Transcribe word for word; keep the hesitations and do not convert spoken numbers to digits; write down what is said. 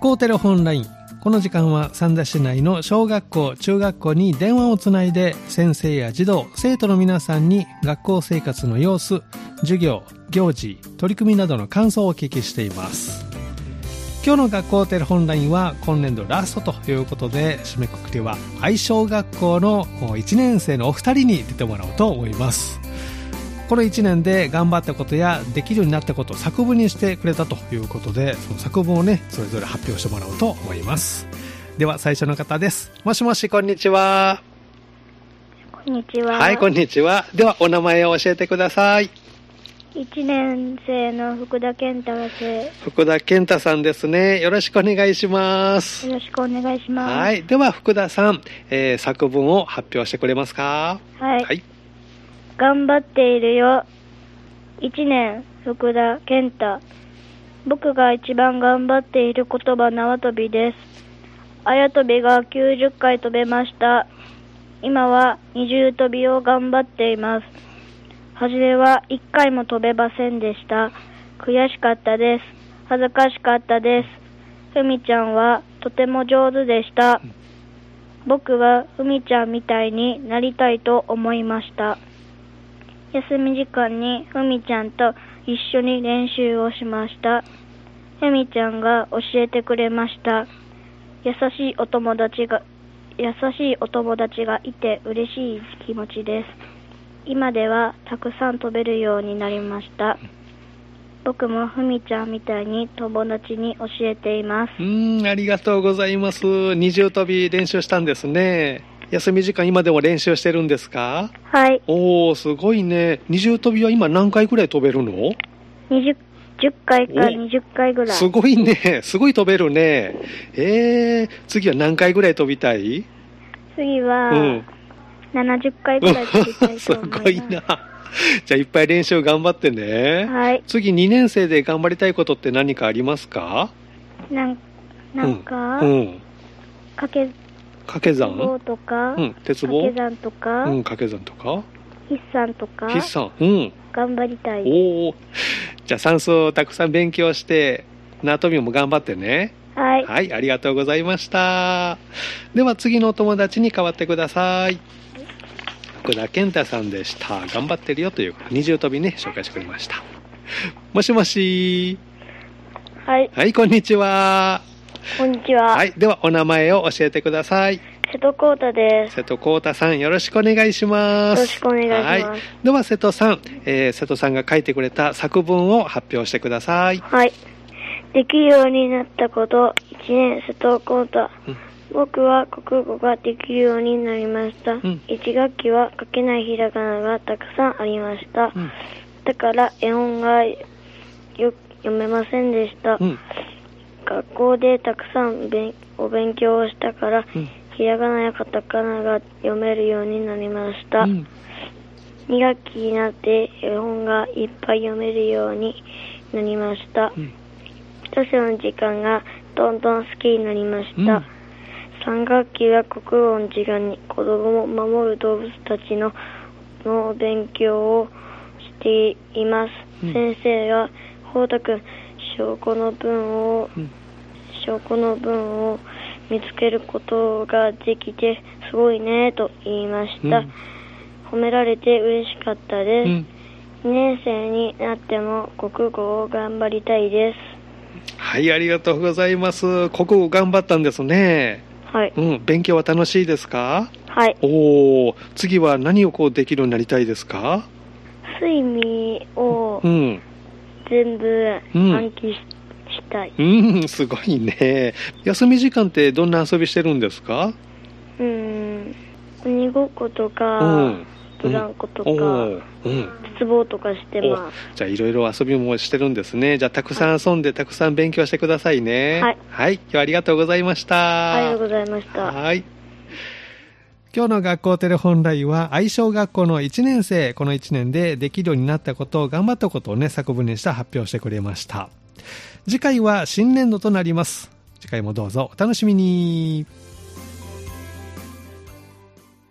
校テレホンライン。この時間は三田市内の小学校、中学校に電話をつないで先生や児童、生徒の皆さんに学校生活の様子、授業、行事、取り組みなどの感想をお聞きしています。今日の学校テレホンラインは今年度ラストということで、締めくくりは愛小学校のいちねん生のお二人に出てもらおうと思います。このいちねんで頑張ったことやできるようになったことを作文にしてくれたということで、その作文をねそれぞれ発表してもらおうと思います。では最初の方です。もしもし、こんにちは。 こんにちは。 はい、こんにちは。ではお名前を教えてください。 いちねん生の福田健太です。 福田健太さんですね。よろしくお願いします。 よろしくお願いします。 はい、では福田さん、えー、作文を発表してくれますか？ はい、 はい、 頑張っているよ。いちねん福田健太。僕が一番頑張っている言葉、縄跳びです。あや跳びがきゅうじゅっかい飛べました。今は二重跳びを頑張っています。はじめはいっかいも飛べませんでした。悔しかったです。恥ずかしかったです。ふみちゃんはとても上手でした。僕はふみちゃんみたいになりたいと思いました。休み時間にふみちゃんと一緒に練習をしました。ふみちゃんが教えてくれました。優しいお友達が優しいお友達がいて嬉しい気持ちです。今ではたくさん飛べるようになりました。僕もふみちゃんみたいに友達に教えています。 うーん、ありがとうございます。二重跳び練習したんですね。休み時間今でも練習してるんですか？ はい。 おー、すごいね。二重跳びは今何回ぐらい飛べるの？ にじゅう、じゅっかいかにじゅっかいぐらい。 すごいね。すごい飛べるね。えー、次は何回ぐらい飛びたい？ 次は、うん、ななじゅっかいぐらい飛びたいと思います。すごいな。じゃあいっぱい練習頑張ってね。 はい。 次にねん生で頑張りたいことって何かありますか？ なん、なんか、 うん。うん、 かけ、 掛け算とか、 うん、鉄棒掛け算とか、 うん、掛け算とか、 筆算とか、 筆算、うん、 頑張りたい。 おお、じゃあ算数をたくさん勉強して縄跳びも頑張ってね。 はい、 はい、ありがとうございました。では次のお友達に代わってください。福田健太さんでした。頑張ってるよという二重跳びね紹介してくれました。もしもし。 はい、 はい、こんにちは。 こんにちは。 はい、ではお名前を教えてください。 瀬戸康太です。 瀬戸康太さん、よろしくお願いします。 よろしくお願いします。 はい、では瀬戸さん、えー、瀬戸さんが書いてくれた作文を発表してください。 はい。できるようになったこと、いちねん瀬戸康太、うん、僕は国語ができるようになりました。うん、いち学期は書けないひらがながたくさんありました。うん、だから絵本がよ読めませんでした。うん、学校でたくさん勉お勉強をしたから、うん、ひらがなやカタカナが読めるようになりました。うん、に学期になって絵本がいっぱい読めるようになりました。うん、図書の時間がどんどん好きになりました。うん、さん学期は国語の時間に子供を守る動物たちのの勉強をしています。うん、先生がほうたくん証拠の文を、うん、証拠の文を見つけることができてすごいねと言いました。うん、褒められて嬉しかったです。うん、にねん生になっても国語を頑張りたいです。 はい、ありがとうございます。国語頑張ったんですね。 はい。 うん、勉強は楽しいですか？ はい。 おお、次は何をこうできるようになりたいですか？ 睡眠を全部暗記し、うん、したい。 うん、すごいね。休み時間ってどんな遊びしてるんですか？ うん、鬼ごっことか、うん、ブランコとか、うんうん、鉄棒とかしてます。 じゃあいろいろ遊びもしてるんですね。じゃあたくさん遊んで、はい、たくさん勉強してくださいね。はい、はい、今日はありがとうございました。 ありがとうございました。 はい。今日の学校テレホンラインは愛小学校のいちねん生、このいちねんでできるようになったことを、頑張ったことをね作文にして発表してくれました。次回は新年度となります。次回もどうぞお楽しみに。